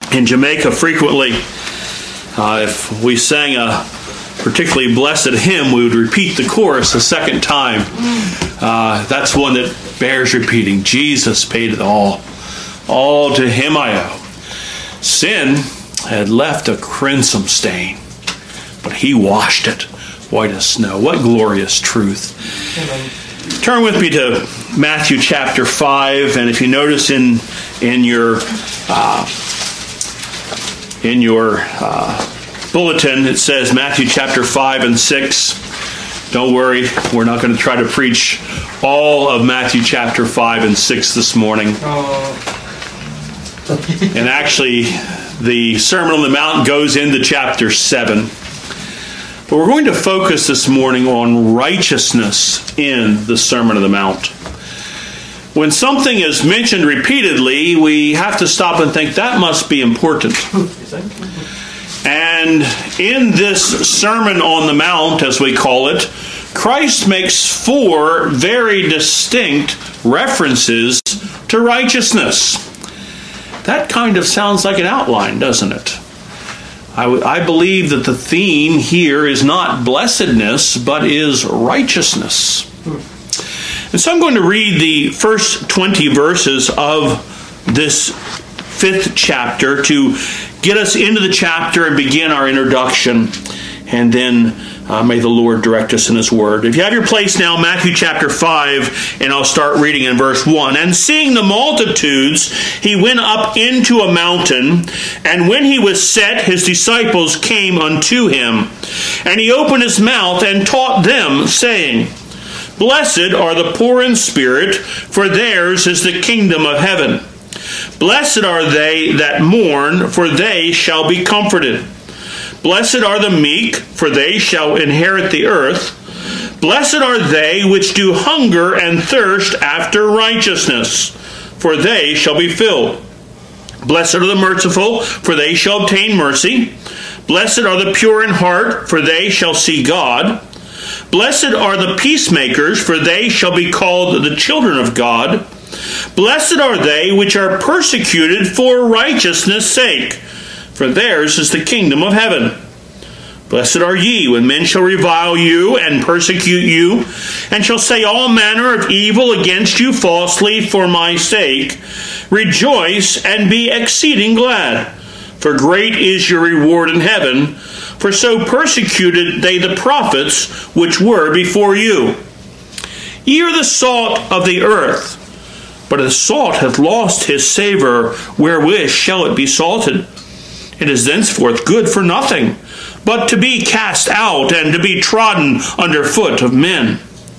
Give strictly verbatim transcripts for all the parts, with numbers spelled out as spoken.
In Jamaica, frequently, uh, if we sang a particularly blessed hymn, we would repeat the chorus a second time. Uh, that's one that bears repeating. Jesus paid it all. All to him I owe. Sin had left a crimson stain, but he washed it white as snow. What glorious truth. Amen. Turn with me to Matthew chapter five, and if you notice in in your uh, in your uh, bulletin, it says Matthew chapter five and six. Don't worry, we're not going to try to preach all of Matthew chapter five and six this morning. Oh. And actually, the Sermon on the Mount goes into chapter seven. But we're going to focus this morning on righteousness in the Sermon on the Mount. When something is mentioned repeatedly, we have to stop and think, that must be important. And in this Sermon on the Mount, as we call it, Christ makes four very distinct references to righteousness. That kind of sounds like an outline, doesn't it? I, w- I believe that the theme here is not blessedness, but is righteousness. And so I'm going to read the first twenty verses of this fifth chapter to get us into the chapter and begin our introduction. And then uh, may the Lord direct us in His Word. If you have your place now, Matthew chapter five, and I'll start reading in verse one. And seeing the multitudes, he went up into a mountain, and when he was set, his disciples came unto him. And he opened his mouth and taught them, saying, Blessed are the poor in spirit, for theirs is the kingdom of heaven. Blessed are they that mourn, for they shall be comforted. Blessed are the meek, for they shall inherit the earth. Blessed are they which do hunger and thirst after righteousness, for they shall be filled. Blessed are the merciful, for they shall obtain mercy. Blessed are the pure in heart, for they shall see God. Blessed are the peacemakers, for they shall be called the children of God. Blessed are they which are persecuted for righteousness' sake, for theirs is the kingdom of heaven. Blessed are ye when men shall revile you and persecute you, and shall say all manner of evil against you falsely for my sake. Rejoice and be exceeding glad, for great is your reward in heaven. For so persecuted they the prophets which were before you. Ye are the salt of the earth, but the salt hath lost his savour, wherewith shall it be salted? It is thenceforth good for nothing, but to be cast out and to be trodden under foot of men.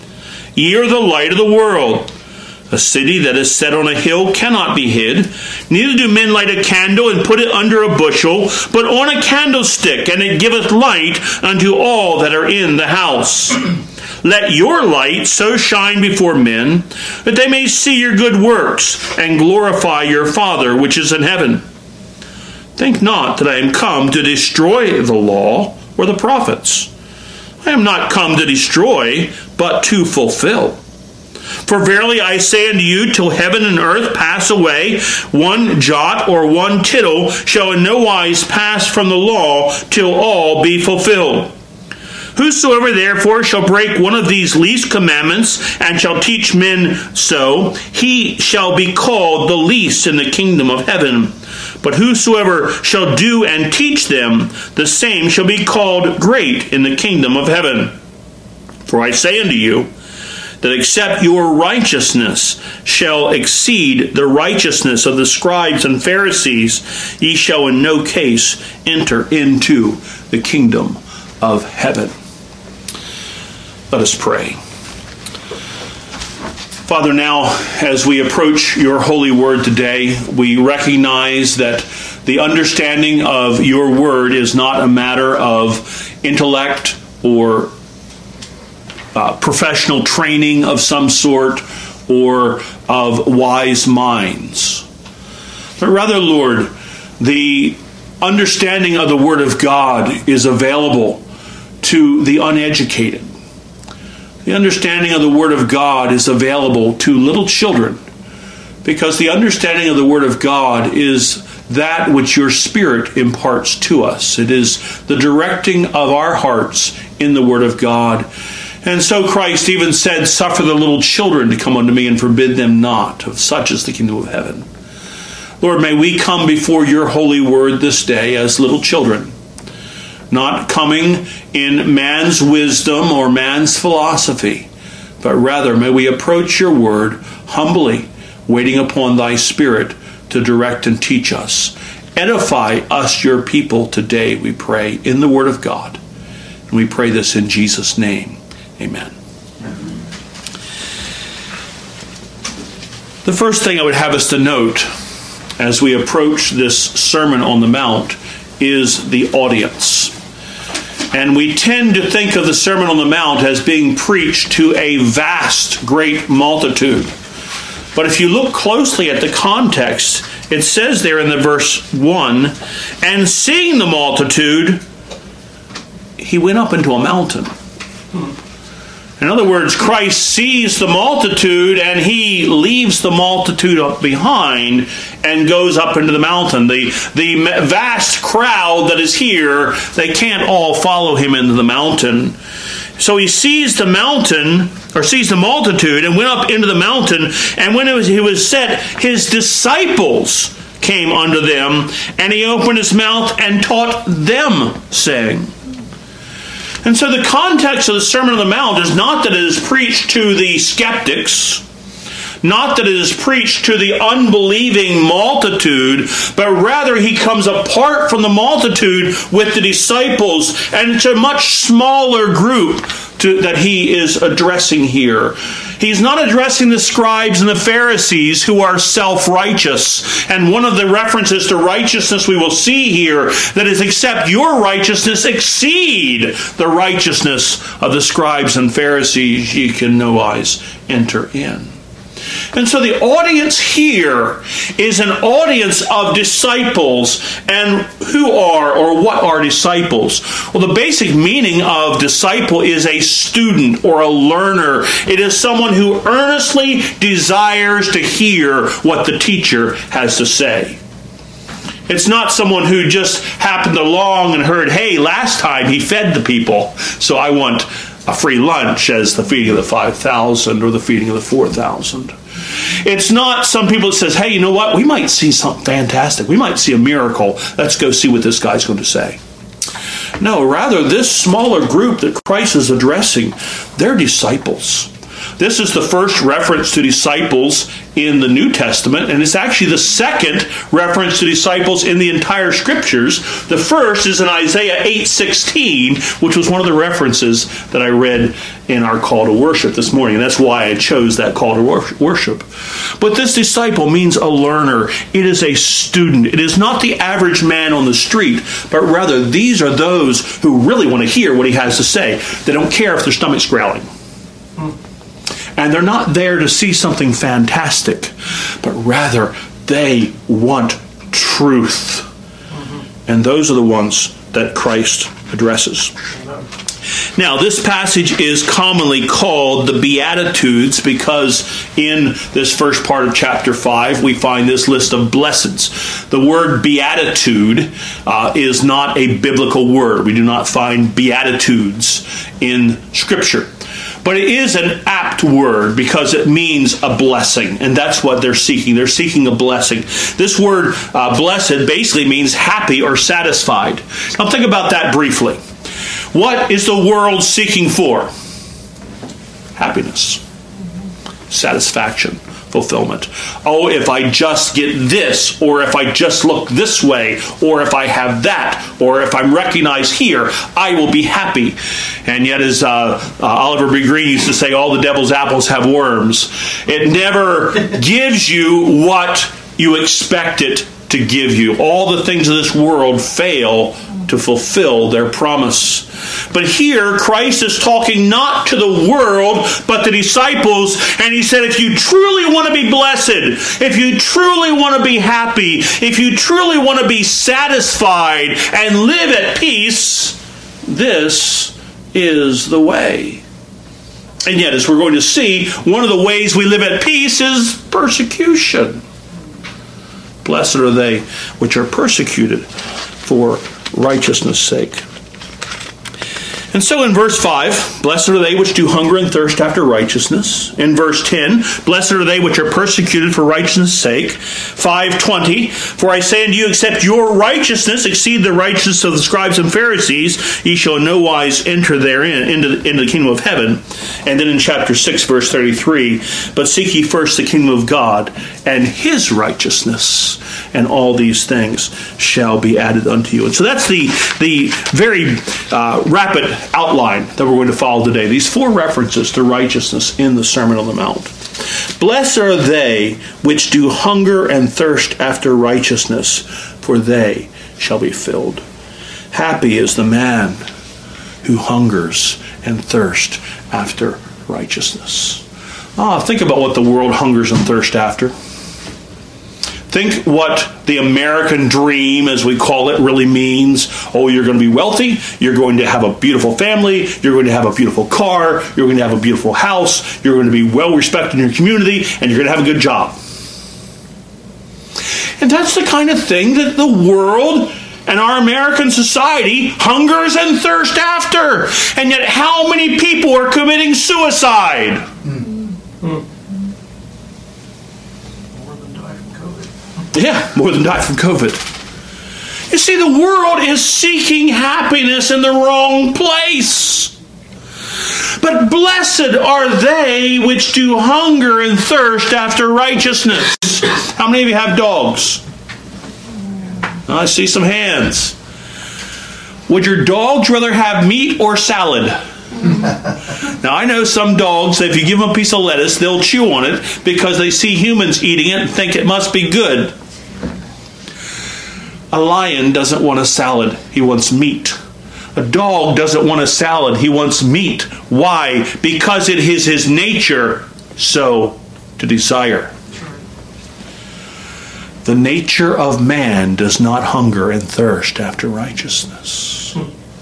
Ye are the light of the world. A city that is set on a hill cannot be hid. Neither do men light a candle and put it under a bushel, but on a candlestick, and it giveth light unto all that are in the house. Let your light so shine before men, that they may see your good works, and glorify your Father which is in heaven. Think not that I am come to destroy the law or the prophets. I am not come to destroy, but to fulfill. For verily I say unto you, till heaven and earth pass away, one jot or one tittle shall in no wise pass from the law, till all be fulfilled. Whosoever therefore shall break one of these least commandments, and shall teach men so, he shall be called the least in the kingdom of heaven. But whosoever shall do and teach them, the same shall be called great in the kingdom of heaven. For I say unto you, that except your righteousness shall exceed the righteousness of the scribes and Pharisees, ye shall in no case enter into the kingdom of heaven. Let us pray. Father, now as we approach your holy word today, we recognize that the understanding of your word is not a matter of intellect or uh, professional training of some sort or of wise minds. But rather, Lord, the understanding of the word of God is available to the uneducated. The understanding of the Word of God is available to little children, because the understanding of the Word of God is that which your Spirit imparts to us. It is the directing of our hearts in the Word of God. And so Christ even said, "Suffer the little children to come unto me, and forbid them not. Of such is the kingdom of heaven." Lord, may we come before your holy word this day as little children, not coming in man's wisdom or man's philosophy, but rather may we approach your word humbly, waiting upon thy Spirit to direct and teach us. Edify us, your people, today, we pray, in the word of God. And we pray this in Jesus' name. Amen. The first thing I would have us to note as we approach this Sermon on the Mount is the audience. And we tend to think of the Sermon on the Mount as being preached to a vast, great multitude. But if you look closely at the context, it says there in the verse one, "And seeing the multitude, he went up into a mountain." In other words, Christ sees the multitude and he leaves the multitude up behind and goes up into the mountain. The, the vast crowd that is here, they can't all follow him into the mountain. So he sees the mountain, or sees the multitude, and went up into the mountain. And when it was, he was set, his disciples came unto them, and he opened his mouth and taught them, saying. And so the context of the Sermon on the Mount is not that it is preached to the skeptics, not that it is preached to the unbelieving multitude, but rather he comes apart from the multitude with the disciples, and it's a much smaller group to, that he is addressing here. He's not addressing the scribes and the Pharisees who are self-righteous. And one of the references to righteousness we will see here, that is, except your righteousness exceed the righteousness of the scribes and Pharisees, ye can no wise enter in. And so the audience here is an audience of disciples. And who are or what are disciples? Well, the basic meaning of disciple is a student or a learner. It is someone who earnestly desires to hear what the teacher has to say. It's not someone who just happened along and heard, hey, last time he fed the people, so I want a free lunch, as the feeding of the five thousand or the feeding of the four thousand. It's not some people that says, hey, you know what? We might see something fantastic. We might see a miracle. Let's go see what this guy's going to say. No, rather, this smaller group that Christ is addressing, they're disciples. This is the first reference to disciples in the New Testament, and it's actually the second reference to disciples in the entire Scriptures. The first is in Isaiah eight sixteen, which was one of the references that I read in our call to worship this morning, and that's why I chose that call to worship. But this disciple means a learner. It is a student. It is not the average man on the street, but rather these are those who really want to hear what he has to say. They don't care if their stomach's growling. And they're not there to see something fantastic, but rather they want truth. Mm-hmm. And those are the ones that Christ addresses. Amen. Now, this passage is commonly called the Beatitudes because in this first part of chapter five, we find this list of blesseds. The word beatitude uh, is not a biblical word. We do not find beatitudes in Scripture. But it is an apt word because it means a blessing, and that's what they're seeking. They're seeking a blessing. This word, uh, blessed, basically means happy or satisfied. Now think about that briefly. What is the world seeking for? Happiness, satisfaction, fulfillment. Oh, if I just get this, or if I just look this way, or if I have that, or if I'm recognized here, I will be happy. And yet, as uh, uh, Oliver B. Greene used to say, all the devil's apples have worms. It never gives you what you expect it to give you. All the things of this world fail to fulfill their promise. But here, Christ is talking not to the world, but the disciples. And he said, if you truly want to be blessed, if you truly want to be happy, if you truly want to be satisfied and live at peace, this is the way. And yet, as we're going to see, one of the ways we live at peace is persecution. Blessed are they which are persecuted for righteousness' sake. And so in verse five, blessed are they which do hunger and thirst after righteousness. In verse ten, blessed are they which are persecuted for righteousness' sake. five twenty, for I say unto you, except your righteousness exceed the righteousness of the scribes and Pharisees, ye shall in no wise enter therein into the, into the kingdom of heaven. And then in chapter six, verse thirty-three, but seek ye first the kingdom of God and his righteousness, and all these things shall be added unto you. And so that's the, the very uh, rapid outline that we're going to follow today. These four references to righteousness in the Sermon on the Mount. Blessed are they which do hunger and thirst after righteousness, for they shall be filled. Happy is the man who hungers and thirsts after righteousness. Ah, think about what the world hungers and thirsts after. Think what the American dream, as we call it, really means. Oh, you're going to be wealthy. You're going to have a beautiful family. You're going to have a beautiful car. You're going to have a beautiful house. You're going to be well respected in your community, and you're going to have a good job. And that's the kind of thing that the world and our American society hungers and thirsts after. And yet how many people are committing suicide? Mm-hmm. Yeah, more than die from COVID. You see, the world is seeking happiness in the wrong place. But blessed are they which do hunger and thirst after righteousness. How many of you have dogs? I see some hands. Would your dogs rather have meat or salad? Now, I know some dogs, that if you give them a piece of lettuce, they'll chew on it because they see humans eating it and think it must be good. A lion doesn't want a salad. He wants meat. A dog doesn't want a salad. He wants meat. Why? Because it is his nature so to desire. The nature of man does not hunger and thirst after righteousness.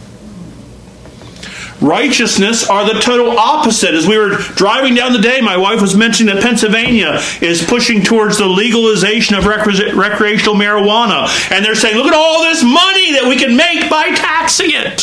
Righteousness are the total opposite. As we were driving down the day, my wife was mentioning that Pennsylvania is pushing towards the legalization of recre- recreational marijuana. And they're saying, look at all this money that we can make by taxing it.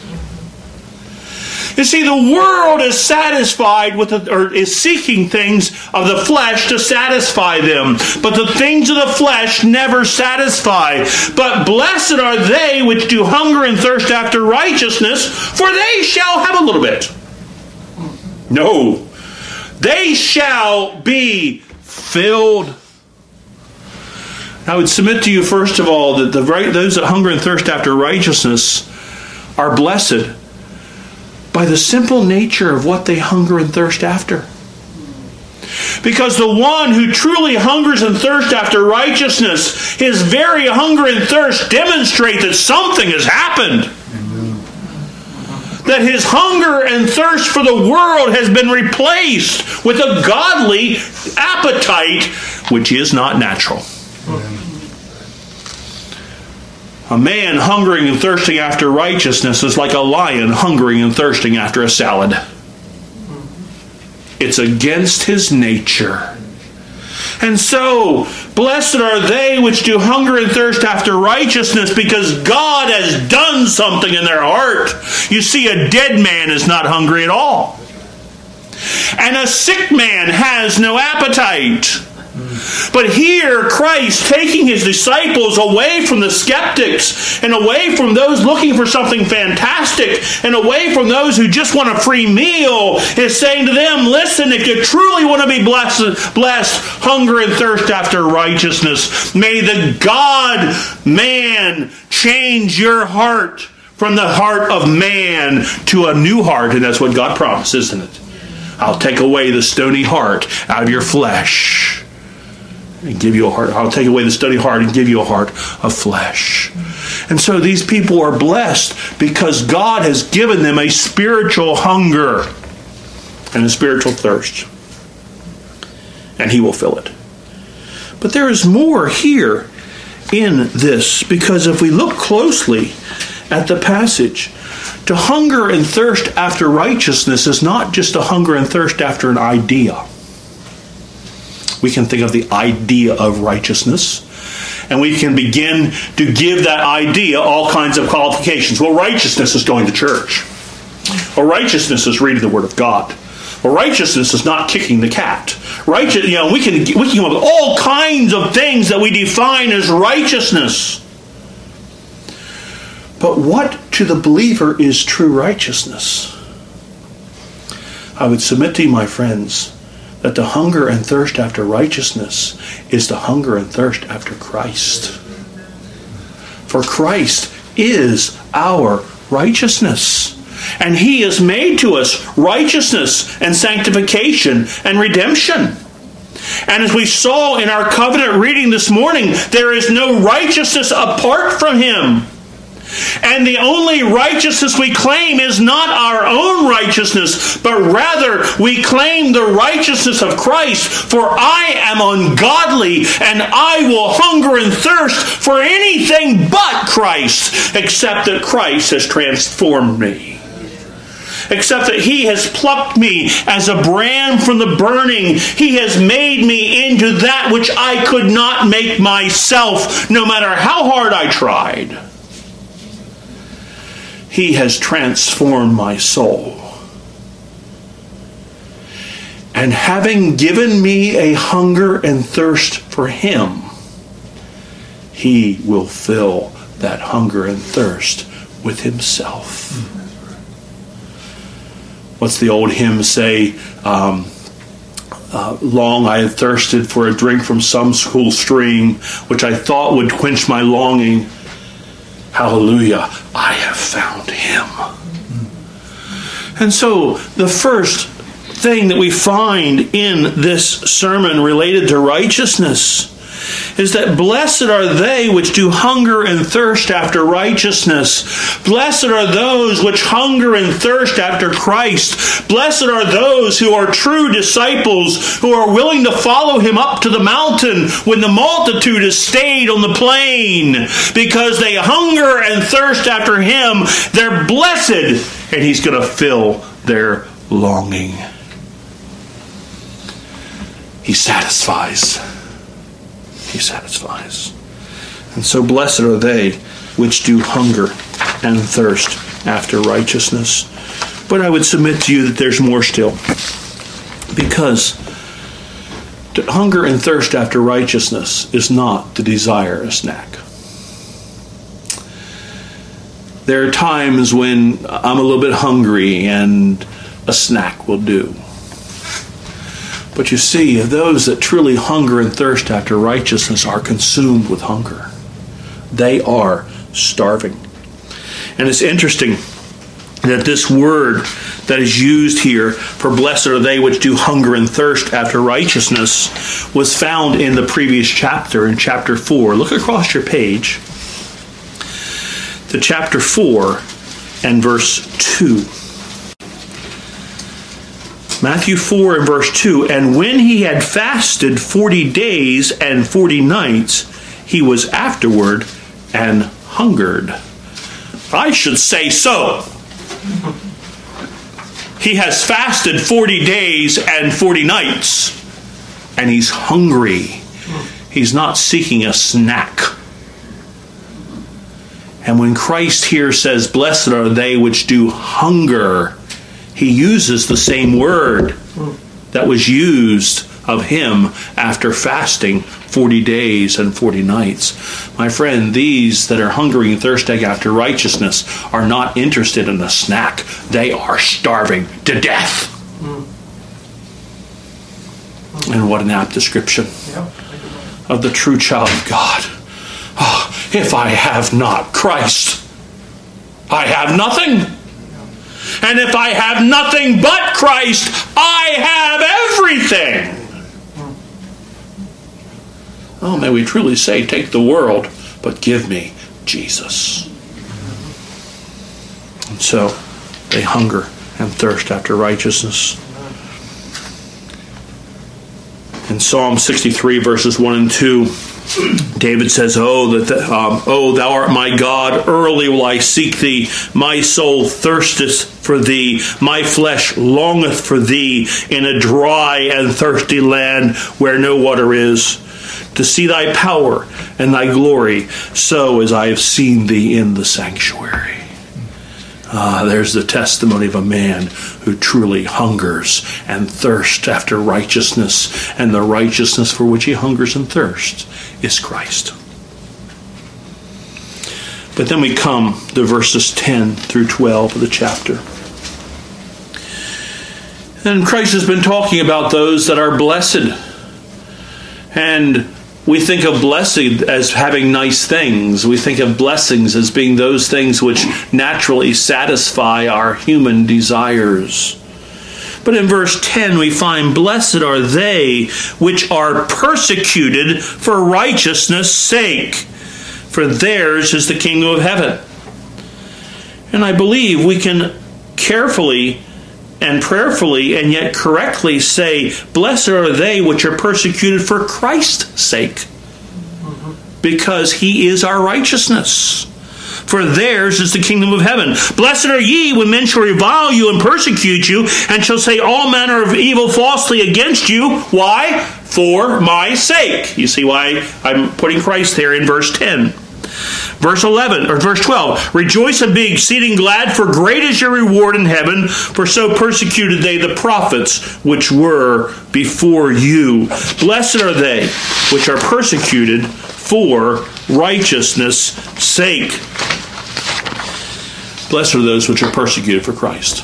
You see, the world is satisfied with, the, or is seeking things of the flesh to satisfy them. But the things of the flesh never satisfy. But blessed are they which do hunger and thirst after righteousness, for they shall have a little bit. No. They shall be filled. I would submit to you, first of all, that the those that hunger and thirst after righteousness are blessed by the simple nature of what they hunger and thirst after. Because the one who truly hungers and thirsts after righteousness, his very hunger and thirst demonstrate that something has happened. That his hunger and thirst for the world has been replaced with a godly appetite, which is not natural. A man hungering and thirsting after righteousness is like a lion hungering and thirsting after a salad. It's against his nature. And so, blessed are they which do hunger and thirst after righteousness, because God has done something in their heart. You see, a dead man is not hungry at all. And a sick man has no appetite. But here, Christ taking his disciples away from the skeptics and away from those looking for something fantastic and away from those who just want a free meal is saying to them, listen, if you truly want to be blessed, blessed, hunger and thirst after righteousness, may the God-man change your heart from the heart of man to a new heart. And that's what God promised, isn't it? I'll take away the stony heart out of your flesh and give you a heart. I'll take away the stony heart and give you a heart of flesh. And so these people are blessed because God has given them a spiritual hunger and a spiritual thirst. And he will fill it. But there is more here in this, because if we look closely at the passage, to hunger and thirst after righteousness is not just a hunger and thirst after an idea. We can think of the idea of righteousness. And we can begin to give that idea all kinds of qualifications. Well, righteousness is going to church. Well, righteousness is reading the Word of God. Well, righteousness is not kicking the cat. Righteous, you know, we can we can come up with all kinds of things that we define as righteousness. But what to the believer is true righteousness? I would submit to you, my friends, that the hunger and thirst after righteousness is the hunger and thirst after Christ. For Christ is our righteousness. And He has made to us righteousness and sanctification and redemption. And as we saw in our covenant reading this morning, there is no righteousness apart from Him. And the only righteousness we claim is not our own righteousness, but rather we claim the righteousness of Christ. For I am ungodly, and I will hunger and thirst for anything but Christ, except that Christ has transformed me. Except that He has plucked me as a brand from the burning. He has made me into that which I could not make myself, no matter how hard I tried. He has transformed my soul. And having given me a hunger and thirst for Him, He will fill that hunger and thirst with Himself. What's the old hymn say? Um, uh, Long I have thirsted for a drink from some cool stream, which I thought would quench my longing. Hallelujah, I have found Him. And so the first thing that we find in this sermon related to righteousness is that blessed are they which do hunger and thirst after righteousness. Blessed are those which hunger and thirst after Christ. Blessed are those who are true disciples, who are willing to follow Him up to the mountain when the multitude is stayed on the plain, because they hunger and thirst after Him. They're blessed, and He's going to fill their longing. He satisfies. He satisfies. And so blessed are they which do hunger and thirst after righteousness. But I would submit to you that there's more still. Because to hunger and thirst after righteousness is not to desire a snack. There are times when I'm a little bit hungry and a snack will do. But you see, those that truly hunger and thirst after righteousness are consumed with hunger. They are starving. And it's interesting that this word that is used here for blessed are they which do hunger and thirst after righteousness was found in the previous chapter, in chapter four. Look across your page to chapter four and verse two. Matthew four and verse two, and when he had fasted forty days and forty nights, he was afterward and hungered. I should say so. He has fasted forty days and forty nights, and he's hungry. He's not seeking a snack. And when Christ here says, blessed are they which do hunger, He uses the same word that was used of Him after fasting forty days and forty nights. My friend, these that are hungering and thirsting after righteousness are not interested in a snack. They are starving to death. And what an apt description of the true child of God. Oh, if I have not Christ, I have nothing. And if I have nothing but Christ, I have everything. Oh, may we truly say, take the world, but give me Jesus. And so they hunger and thirst after righteousness. In Psalm sixty-three, verses one and two, David says, oh, that the, um, oh, thou art my God, early will I seek thee. My soul thirsteth for thee. My flesh longeth for thee in a dry and thirsty land where no water is. to see thy power and thy glory, so as I have seen thee in the sanctuary. Ah, there's the testimony of a man who truly hungers and thirsts after righteousness, and the righteousness for which he hungers and thirsts is Christ. But then we come to verses ten through twelve of the chapter. And Christ has been talking about those that are blessed. And we think of blessed as having nice things. We think of blessings as being those things which naturally satisfy our human desires. But in verse ten we find, blessed are they which are persecuted for righteousness' sake, for theirs is the kingdom of heaven. And I believe we can carefully and prayerfully and yet correctly say, blessed are they which are persecuted for Christ's sake, because he is our righteousness. For theirs is the kingdom of heaven. Blessed are ye when men shall revile you and persecute you, and shall say all manner of evil falsely against you. Why? For my sake. You see why I'm putting Christ there in verse ten. Verse eleven, or verse twelve, rejoice and be exceeding glad, for great is your reward in heaven, for so persecuted they the prophets which were before you. Blessed are they which are persecuted for righteousness' sake. Blessed are those which are persecuted for Christ.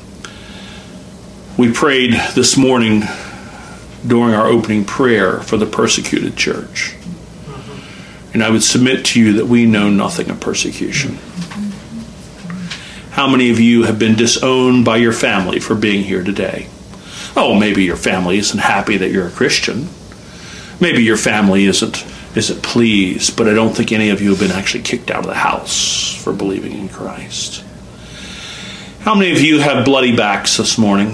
We prayed this morning during our opening prayer for the persecuted church. And I would submit to you that we know nothing of persecution. How many of you have been disowned by your family for being here today? Oh, maybe your family isn't happy that you're a Christian. Maybe your family isn't, isn't pleased, but I don't think any of you have been actually kicked out of the house for believing in Christ. How many of you have bloody backs this morning?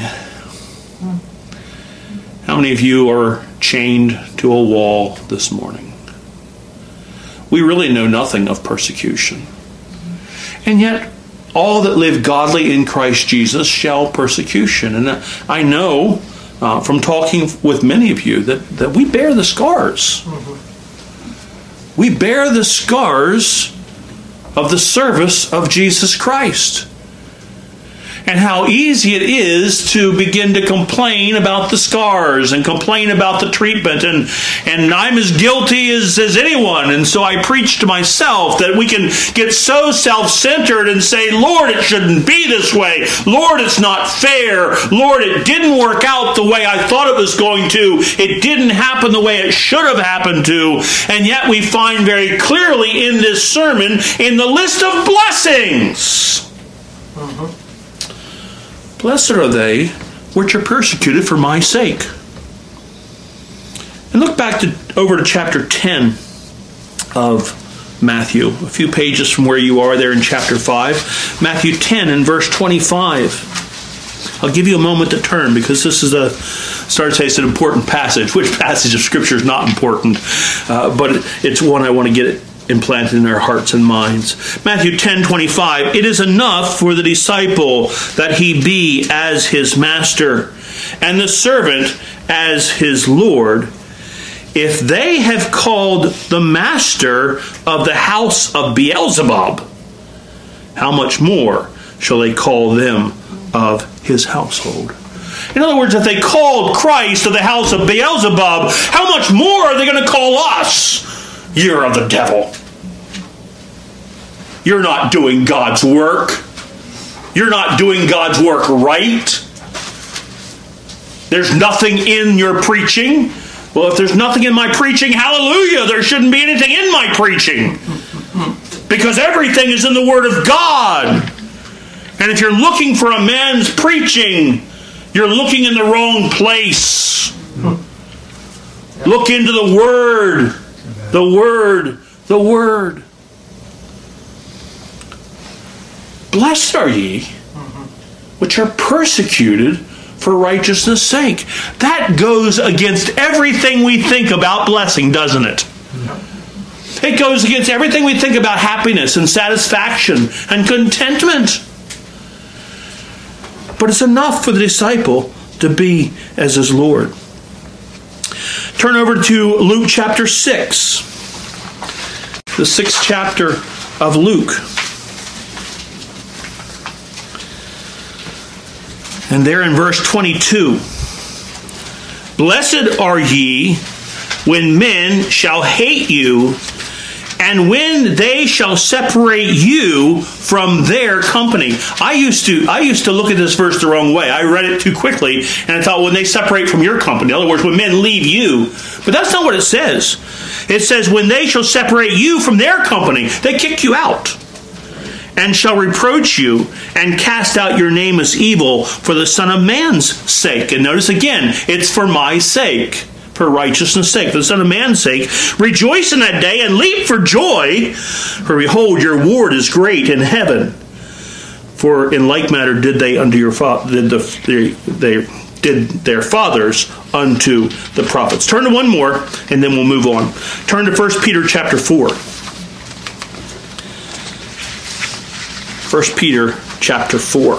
How many of you are chained to a wall this morning? We really know nothing of persecution. And yet, all that live godly in Christ Jesus shall persecution. And I know uh, from talking with many of you that, that we bear the scars. Mm-hmm. We bear the scars of the service of Jesus Christ. And how easy it is to begin to complain about the scars and complain about the treatment. And, and I'm as guilty as, as anyone. And so I preach to myself that we can get so self-centered and say, Lord, it shouldn't be this way. Lord, it's not fair. Lord, it didn't work out the way I thought it was going to. It didn't happen the way it should have happened to. And yet we find very clearly in this sermon, in the list of blessings, uh-huh. Blessed are they which are persecuted for my sake. And look back to over to chapter ten of Matthew, a few pages from where you are there in chapter five. Matthew ten and verse twenty-five. I'll give you a moment to turn, because this is a, start to say it's an important passage. Which passage of Scripture is not important? Uh, but it's one I want to get it implanted in our hearts and minds. Matthew ten twenty-five. It is enough for the disciple that he be as his master, and the servant as his Lord. If they have called the master of the house of Beelzebub, how much more shall they call them of his household? In other words, if they called Christ of the house of Beelzebub, how much more are they going to call us? You're of the devil. You're not doing God's work. You're not doing God's work right. There's nothing in your preaching. Well, if there's nothing in my preaching, hallelujah, there shouldn't be anything in my preaching. Because everything is in the Word of God. And if you're looking for a man's preaching, you're looking in the wrong place. Look into the Word. The Word, the Word. Blessed are ye which are persecuted for righteousness' sake. That goes against everything we think about blessing, doesn't it? It goes against everything we think about happiness and satisfaction and contentment. But it's enough for the disciple to be as his Lord. Turn over to Luke chapter six. The sixth chapter of Luke. And there in verse twenty-two. Blessed are ye when men shall hate you, and when they shall separate you from their company. I used to I used to look at this verse the wrong way. I read it too quickly, and I thought, when they separate from your company. In other words, when men leave you. But that's not what it says. It says, when they shall separate you from their company. They kick you out. And shall reproach you, and cast out your name as evil for the Son of Man's sake. And notice again, it's for my sake. For righteousness' sake, for the Son of Man's sake. Rejoice in that day and leap for joy, for behold, your reward is great in heaven. For in like manner did they unto your fa- did the they, they did their fathers unto the prophets. Turn to one more, and then we'll move on. Turn to First Peter chapter four. First Peter chapter four,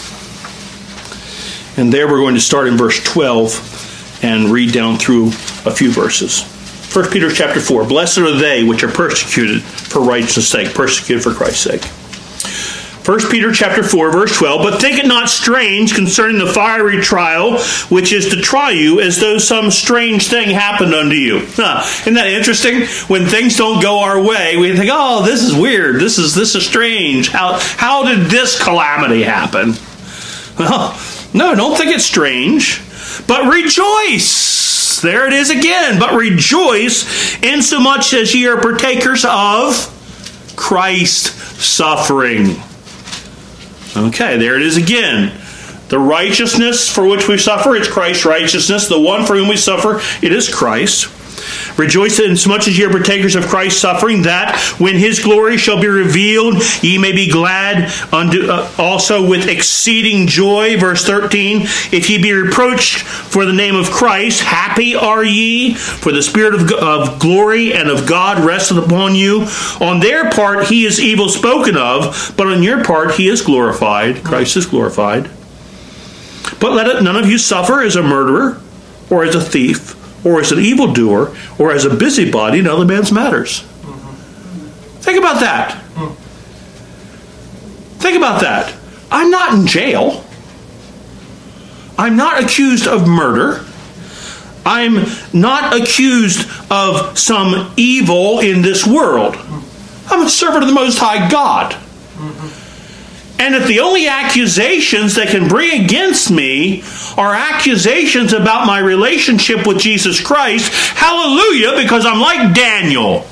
and there we're going to start in verse twelve. And read down through a few verses. First Peter chapter four. Blessed are they which are persecuted for righteousness' sake, persecuted for Christ's sake. First Peter chapter four, verse twelve. But think it not strange concerning the fiery trial, which is to try you, as though some strange thing happened unto you. Huh. Isn't that interesting? When things don't go our way, we think, oh, this is weird. This is this is strange. How how did this calamity happen? Well, no, don't think it's strange. But rejoice, there it is again, but rejoice insomuch as ye are partakers of Christ's suffering. Okay, there it is again. The righteousness for which we suffer, it's Christ's righteousness. The one for whom we suffer, it is Christ. Rejoice insomuch as ye are partakers of Christ's suffering, that when his glory shall be revealed, ye may be glad unto, uh, also with exceeding joy. Verse thirteen, if ye be reproached for the name of Christ, happy are ye, for the Spirit of, of glory and of God resteth upon you. On their part he is evil spoken of, but on your part he is glorified. Christ is glorified. But let it, none of you suffer as a murderer, or as a thief, or as an evildoer, or as a busybody in other men's matters. Mm-hmm. Think about that. Mm. Think about that. I'm not in jail. I'm not accused of murder. I'm not accused of some evil in this world. I'm a servant of the Most High God. Mm-hmm. And if the only accusations they can bring against me are accusations about my relationship with Jesus Christ, hallelujah, because I'm like Daniel.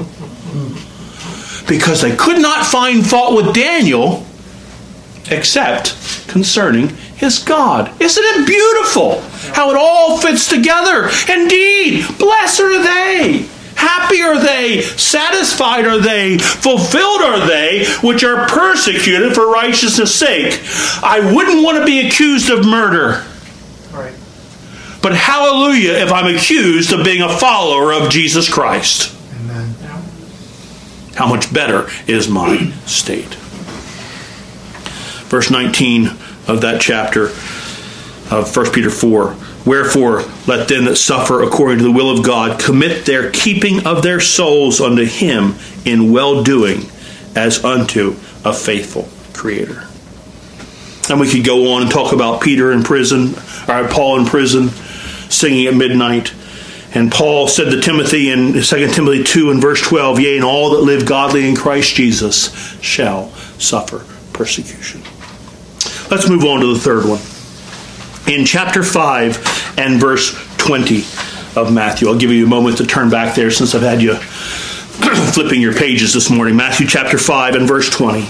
Because they could not find fault with Daniel except concerning his God. Isn't it beautiful how it all fits together? Indeed, blessed are they. Happy are they, satisfied are they, fulfilled are they, which are persecuted for righteousness' sake. I wouldn't want to be accused of murder. Right. But hallelujah if I'm accused of being a follower of Jesus Christ. Amen. How much better is my state? Verse nineteen of that chapter of First Peter four. Wherefore, let them that suffer according to the will of God commit their keeping of their souls unto him in well-doing, as unto a faithful Creator. And we could go on and talk about Peter in prison, or Paul in prison, singing at midnight. And Paul said to Timothy in Second Timothy two and verse twelve, yea, and all that live godly in Christ Jesus shall suffer persecution. Let's move on to the third one. In chapter five and verse twenty of Matthew. I'll give you a moment to turn back there since I've had you flipping your pages this morning. Matthew chapter five and verse twenty.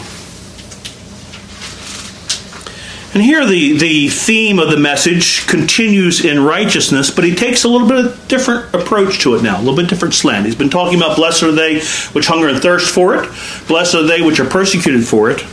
And here the, the theme of the message continues in righteousness, but he takes a little bit of different approach to it now, a little bit different slant. He's been talking about blessed are they which hunger and thirst for it, blessed are they which are persecuted for it.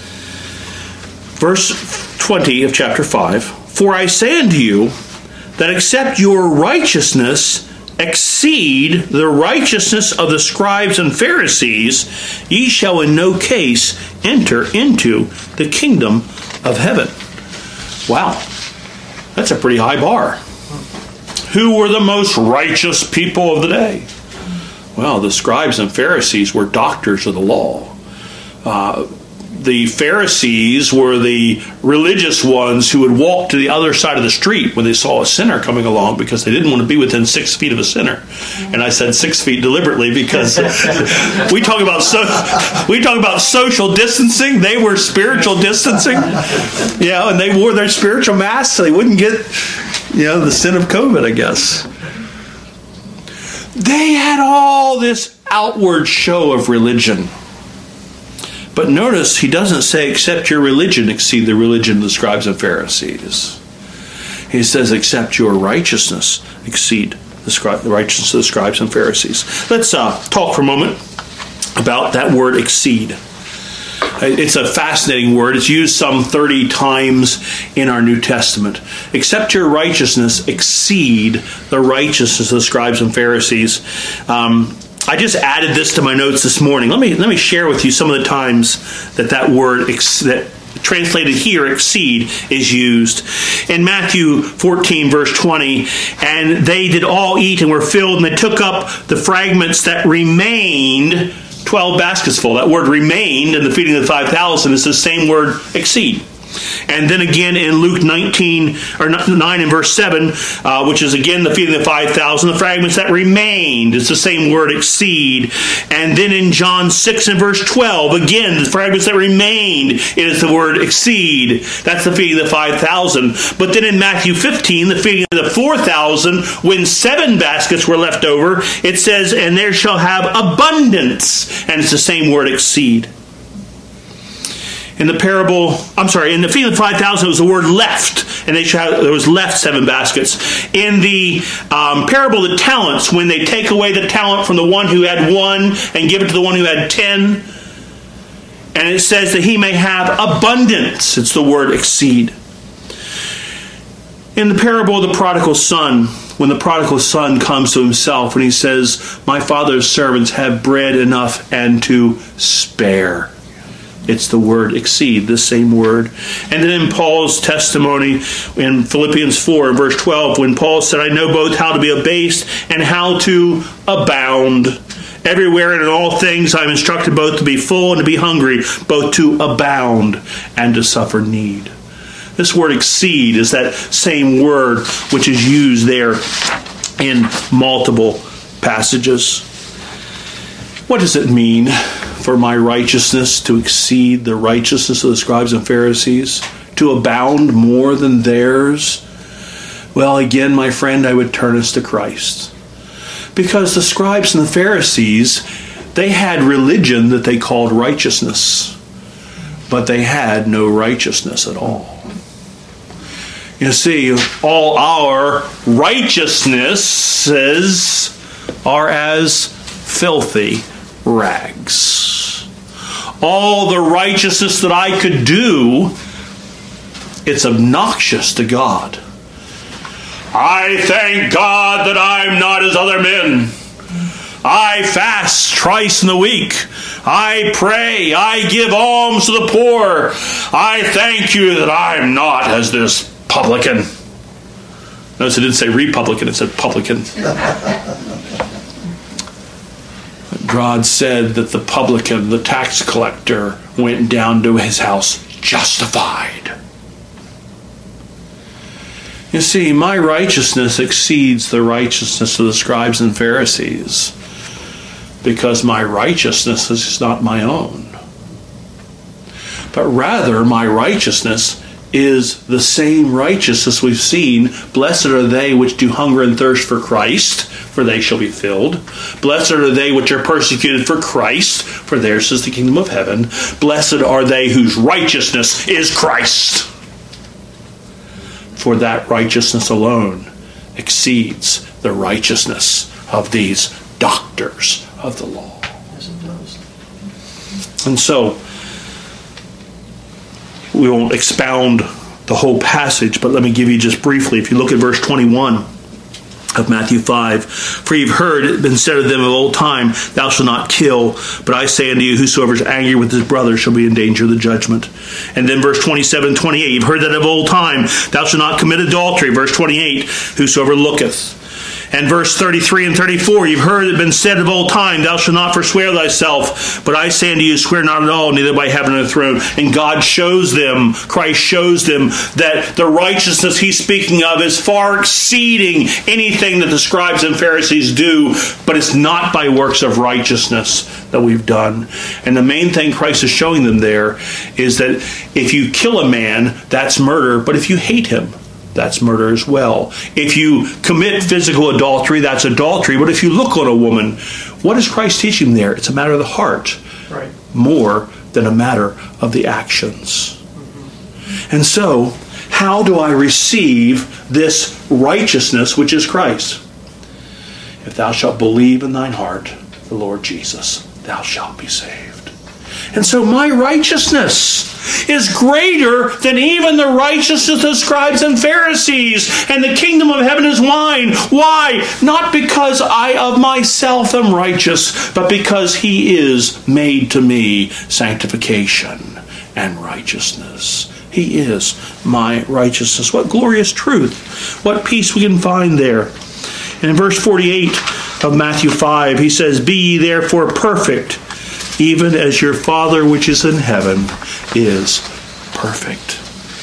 Verse twenty of chapter five, for I say unto you that except your righteousness exceed the righteousness of the scribes and Pharisees, ye shall in no case enter into the kingdom of heaven. Wow, that's a pretty high bar. Who were the most righteous people of the day? Well, the scribes and Pharisees were doctors of the law. Uh, the Pharisees were the religious ones who would walk to the other side of the street when they saw a sinner coming along because they didn't want to be within six feet of a sinner. And I said six feet deliberately because we talk about so we talk about social distancing. They were spiritual distancing. Yeah, and they wore their spiritual masks so they wouldn't get, you know, the sin of COVID, I guess. They had all this outward show of religion. But notice he doesn't say, except your religion exceed the religion of the scribes and Pharisees. He says, except your righteousness exceed the, scri- the righteousness of the scribes and Pharisees. Let's uh, talk for a moment about that word exceed. It's a fascinating word. It's used some thirty times in our New Testament. Except your righteousness exceed the righteousness of the scribes and Pharisees. Um, I just added this to my notes this morning. Let me let me share with you some of the times that that word ex- that translated here, exceed, is used. In Matthew fourteen, verse twenty, and they did all eat and were filled, and they took up the fragments that remained, twelve baskets full. That word remained in the feeding of the five thousand is the same word, exceed. And then again in Luke nineteen or nine and verse seven, uh, which is again the feeding of the five thousand, the fragments that remained, it's the same word, exceed. And then in John six and verse twelve, again the fragments that remained, it is the word exceed. That's the feeding of the five thousand. But then in Matthew fifteen, the feeding of the four thousand, when seven baskets were left over, it says, and there shall have abundance. And it's the same word, exceed. In the parable, I'm sorry, in the feeding of five thousand, it was the word left, and they shall have, there was left seven baskets. In the um, parable of the talents, when they take away the talent from the one who had one and give it to the one who had ten, and it says that he may have abundance, it's the word exceed. In the parable of the prodigal son, when the prodigal son comes to himself and he says, my father's servants have bread enough and to spare. It's the word exceed, the same word. And then in Paul's testimony in Philippians four, verse twelve, when Paul said, I know both how to be abased and how to abound. Everywhere and in all things I am instructed both to be full and to be hungry, both to abound and to suffer need. This word exceed is that same word which is used there in multiple passages. What does it mean for my righteousness to exceed the righteousness of the scribes and Pharisees, to abound more than theirs? Well, again, my friend, I would turn us to Christ. Because the scribes and the Pharisees, they had religion that they called righteousness, but they had no righteousness at all. You see, all our righteousnesses are as filthy rags. All the righteousness that I could do, it's obnoxious to God. I thank God that I'm not as other men. I fast thrice in the week. I pray. I give alms to the poor. I thank you that I'm not as this publican. Notice it didn't say Republican, it said publican. God said that the publican, the tax collector, went down to his house justified. You see, my righteousness exceeds the righteousness of the scribes and Pharisees, because my righteousness is not my own, but rather my righteousness is the same righteousness we've seen. Blessed are they which do hunger and thirst for Christ, for they shall be filled. Blessed are they which are persecuted for Christ, for theirs is the kingdom of heaven. Blessed are they whose righteousness is Christ, for that righteousness alone exceeds the righteousness of these doctors of the law. Yes, it does. And so, we won't expound the whole passage, but let me give you just briefly. If you look at verse twenty-one of Matthew five, for you've heard it been said of them of old time, thou shalt not kill, but I say unto you, whosoever is angry with his brother shall be in danger of the judgment. And then verse twenty-seven, twenty-eight, you've heard that of old time, thou shalt not commit adultery. Verse twenty-eight, whosoever looketh And verse thirty-three and thirty-four, you've heard it been said of old time, thou shalt not forswear thyself, but I say unto you, swear not at all, neither by heaven or the throne. And God shows them, Christ shows them, that the righteousness he's speaking of is far exceeding anything that the scribes and Pharisees do, but it's not by works of righteousness that we've done. And the main thing Christ is showing them there is that if you kill a man, that's murder, but if you hate him, that's murder as well. If you commit physical adultery, that's adultery. But if you look on a woman, what is Christ teaching there? It's a matter of the heart, right, more than a matter of the actions. Mm-hmm. And so, how do I receive this righteousness which is Christ? If thou shalt believe in thine heart the Lord Jesus, thou shalt be saved. And so my righteousness is greater than even the righteousness of scribes and Pharisees, and the kingdom of heaven is mine. Why? Not because I of myself am righteous, but because he is made to me sanctification and righteousness. He is my righteousness. What glorious truth. What peace we can find there. And in verse forty-eight of Matthew five, he says, be ye therefore perfect, even as your Father which is in heaven is perfect.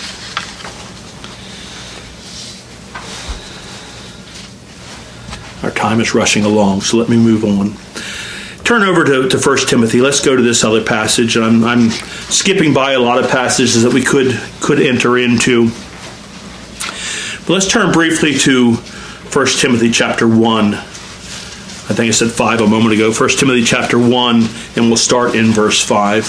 Our time is rushing along, so let me move on. Turn over to, to First Timothy. Let's go to this other passage. I'm, I'm skipping by a lot of passages that we could, could enter into. But let's turn briefly to First Timothy chapter one. I think I said five a moment ago. First Timothy chapter one, and we'll start in verse five.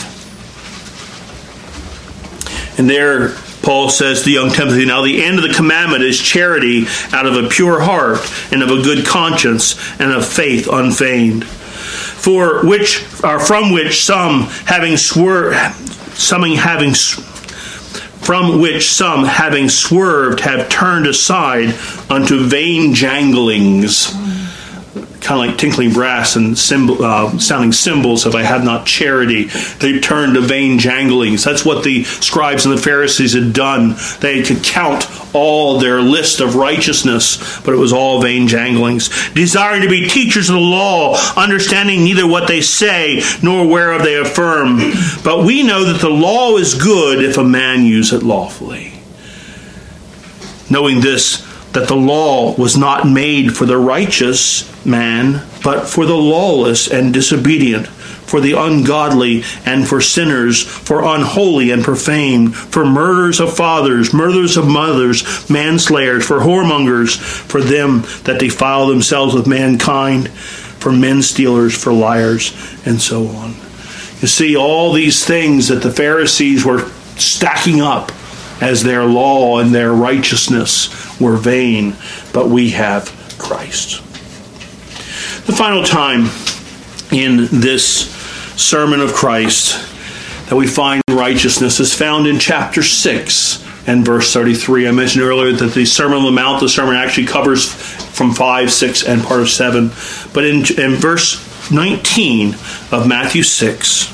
And there Paul says to young Timothy, now the end of the commandment is charity out of a pure heart and of a good conscience and of faith unfeigned. For which are from which some having swerved, some having from which some having swerved have turned aside unto vain janglings, kind of like tinkling brass and cymbal, uh, sounding cymbals. If I have not charity, they turned to vain janglings. That's what the scribes and the Pharisees had done. They could count all their list of righteousness, but it was all vain janglings. Desiring to be teachers of the law, understanding neither what they say nor whereof they affirm. But we know that the law is good if a man use it lawfully. Knowing this, that the law was not made for the righteous man, but for the lawless and disobedient, for the ungodly and for sinners, for unholy and profane, for murderers of fathers, murderers of mothers, manslayers, for whoremongers, for them that defile themselves with mankind, for men stealers, for liars, and so on. You see, all these things that the Pharisees were stacking up as their law and their righteousness were vain, but we have Christ. The final time in this sermon of Christ that we find righteousness is found in chapter six and verse thirty-three. I mentioned earlier that the Sermon on the Mount, the sermon actually covers from five, six, and part of seven. But in, in verse nineteen of Matthew six,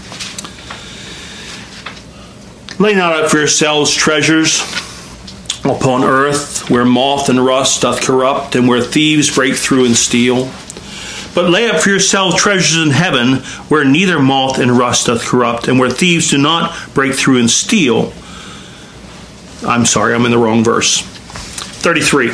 lay not up for yourselves treasures upon earth, where moth and rust doth corrupt, and where thieves break through and steal. But lay up for yourselves treasures in heaven, where neither moth and rust doth corrupt, and where thieves do not break through and steal. I'm sorry, I'm in the wrong verse. thirty-three.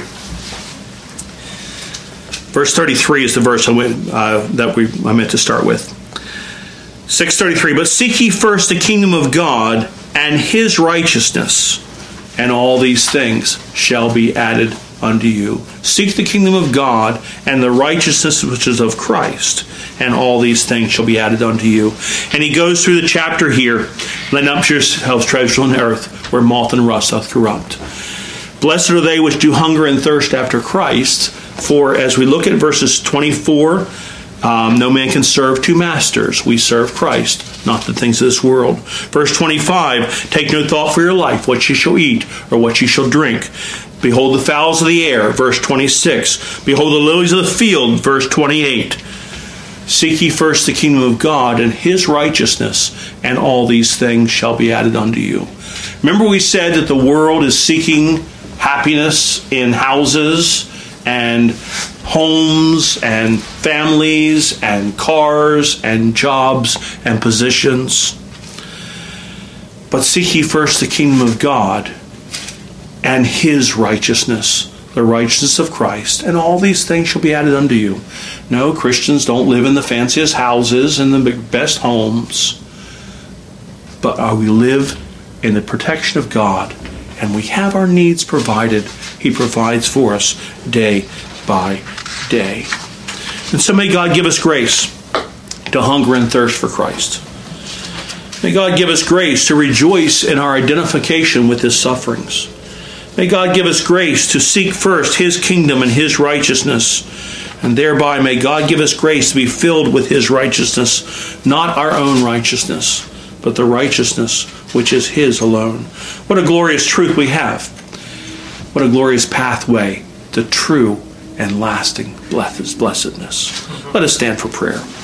Verse thirty-three is the verse I, went, uh, that we, I meant to start with. six thirty-three, but seek ye first the kingdom of God and his righteousness, and all these things shall be added unto you. Seek the kingdom of God and the righteousness which is of Christ, and all these things shall be added unto you. And he goes through the chapter here. Lay up yourselves treasures on the earth, where moth and rust doth corrupt. Blessed are they which do hunger and thirst after Christ. For as we look at verses twenty-four, um, no man can serve two masters. We serve Christ, not the things of this world. Verse twenty-five, take no thought for your life, what ye shall eat, or what ye shall drink. Behold the fowls of the air, verse twenty-six. Behold the lilies of the field, verse twenty-eight. Seek ye first the kingdom of God and his righteousness, and all these things shall be added unto you. Remember we said that the world is seeking happiness in houses and homes and families and cars and jobs and positions. But seek ye first the kingdom of God and his righteousness, the righteousness of Christ, and all these things shall be added unto you. No, Christians don't live in the fanciest houses and the best homes, but uh, we live in the protection of God, and we have our needs provided. He provides for us day by day. And so may God give us grace to hunger and thirst for Christ. May God give us grace to rejoice in our identification with his sufferings. May God give us grace to seek first his kingdom and his righteousness. And thereby may God give us grace to be filled with his righteousness, not our own righteousness, but the righteousness which is his alone. What a glorious truth we have. What a glorious pathway to true and lasting blessedness. Let us stand for prayer.